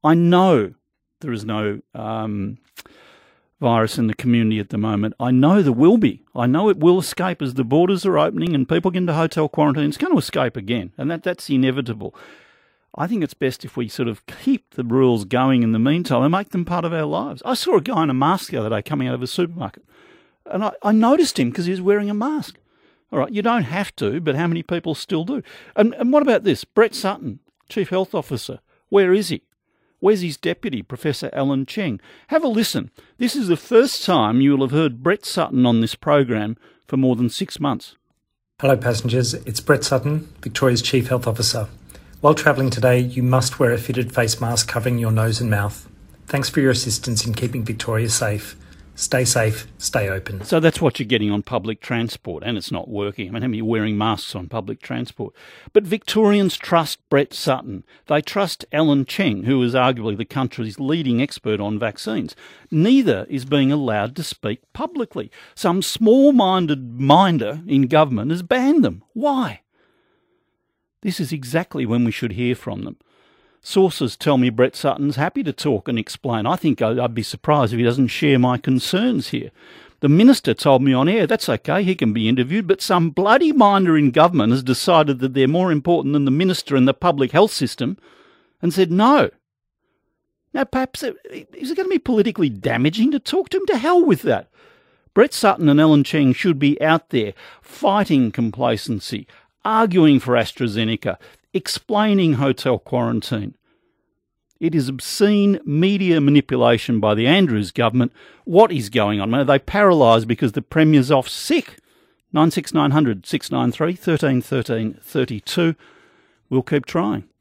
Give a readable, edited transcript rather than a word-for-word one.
I know there is no virus in the community at the moment. I know there will be. I know it will escape as the borders are opening and people get into hotel quarantine. It's going to escape again, and that's inevitable. I think it's best if we sort of keep the rules going in the meantime and make them part of our lives. I saw a guy in a mask the other day coming out of a supermarket, and I noticed him because he was wearing a mask. All right, you don't have to, but how many people still do? And what about this? Brett Sutton, Chief Health Officer, where is he? Where's his deputy, Professor Alan Cheng? Have a listen. This is the first time you will have heard Brett Sutton on this program for more than 6 months. Hello passengers, it's Brett Sutton, Victoria's Chief Health Officer. While travelling today, you must wear a fitted face mask covering your nose and mouth. Thanks for your assistance in keeping Victoria safe. Stay safe, stay open. So that's what you're getting on public transport, and it's not working. I mean, how many are wearing masks on public transport? But Victorians trust Brett Sutton. They trust Alan Cheng, who is arguably the country's leading expert on vaccines. Neither is being allowed to speak publicly. Some small-minded minder in government has banned them. Why? This is exactly when we should hear from them. Sources tell me Brett Sutton's happy to talk and explain. I think I'd be surprised if he doesn't share my concerns here. The minister told me on air, that's okay, he can be interviewed, but some bloody minder in government has decided that they're more important than the minister and the public health system and said no. Now, perhaps, is it going to be politically damaging to talk to him? To hell with that. Brett Sutton and Alan Cheng should be out there fighting complacency, arguing for AstraZeneca, explaining hotel quarantine. It is obscene media manipulation by the Andrews government. What is going on? Are they paralysed because the Premier's off sick? 96900 693 13 13 32. We'll keep trying.